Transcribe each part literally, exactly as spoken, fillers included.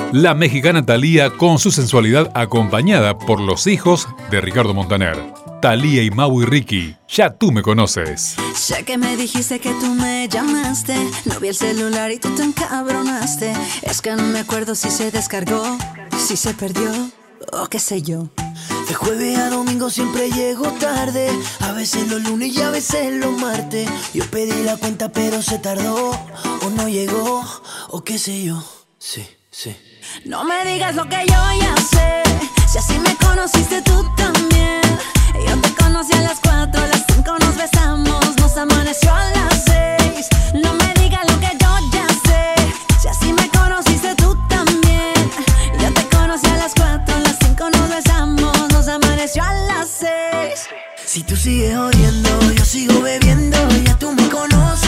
La mexicana Thalía con su sensualidad acompañada por los hijos de Ricardo Montaner. Thalía y Mau y Ricky, ya tú me conoces. Sé que me dijiste que tú me llamaste, no vi el celular y tú te encabronaste. Es que no me acuerdo si se descargó, si se perdió o qué sé yo. De jueves a domingo siempre llego tarde, a veces los lunes y a veces los martes. Yo pedí la cuenta pero se tardó, o no llegó, o qué sé yo. Sí, sí. No me digas lo que yo ya sé, si así me conociste tú también. Yo te conocí a las cuatro, a las cinco nos besamos, nos amaneció a las seis. No me digas lo que yo ya sé, si así me conociste tú también. Yo te conocí a las cuatro, a las cinco nos besamos, nos amaneció a las seis. Si tú sigues jodiendo, yo sigo bebiendo, ya tú me conoces.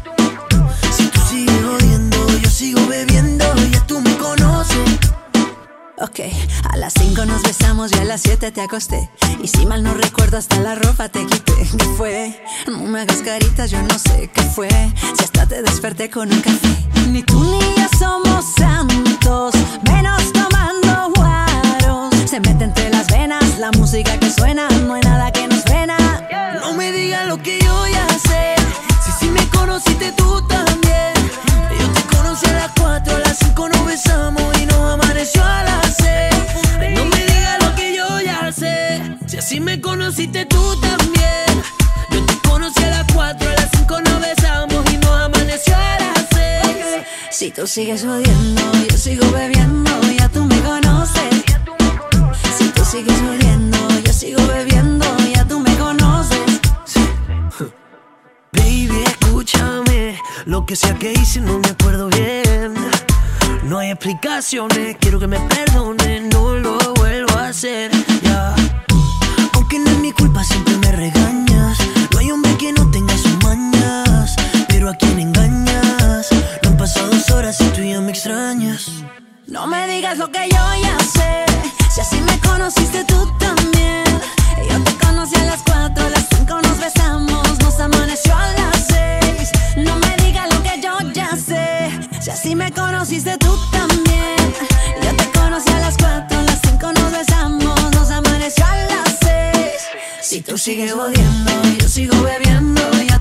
Si tú sigues jodiendo, yo sigo bebiendo, ya tú me conoces. Ok, a las cinco nos besamos y a las siete te acosté. Y si mal no recuerdo hasta la ropa te quité. ¿Qué fue? No me hagas caritas, yo no sé qué fue. Si hasta te desperté con un café. Ni tú ni yo somos santos, menos tomando guaros. Se mete entre las venas la música que suena, no hay nada que nos frena. No me digas lo que yo ya sé, si sí me conociste tú también. Yo te conocí a las cuatro, a las cinco nos besamos y nos amaneció a las seis. No me digas lo que yo ya sé, si así me conociste tú también. Yo te conocí a las cuatro, a las cinco nos besamos y nos amaneció a las seis. Si tú sigues jodiendo, yo sigo bebiendo, ya tú me conoces. Si tú sigues jodiendo, yo sigo bebiendo, ya tú me conoces. Sí. Baby, escúchame, lo que sea que hice no me acuerdo bien. No hay explicaciones, quiero que me perdones, no lo vuelvo a hacer, ya. Aunque no es mi culpa, siempre me regañas. No hay hombre que no tenga sus mañas, pero a quien engañas. No han pasado dos horas y tú ya me extrañas. No me digas lo que yo ya sé, si así me conociste tú también. Yo te conocí a las cuatro, a las cinco nos besamos, nos amaneció a las seis. No me digas lo que yo ya sé, si así me conociste tú también. Yo te conocí a las cuatro, a las cinco nos besamos, nos amaneció a las seis. Si tú sigues jodiendo, yo sigo bebiendo, ya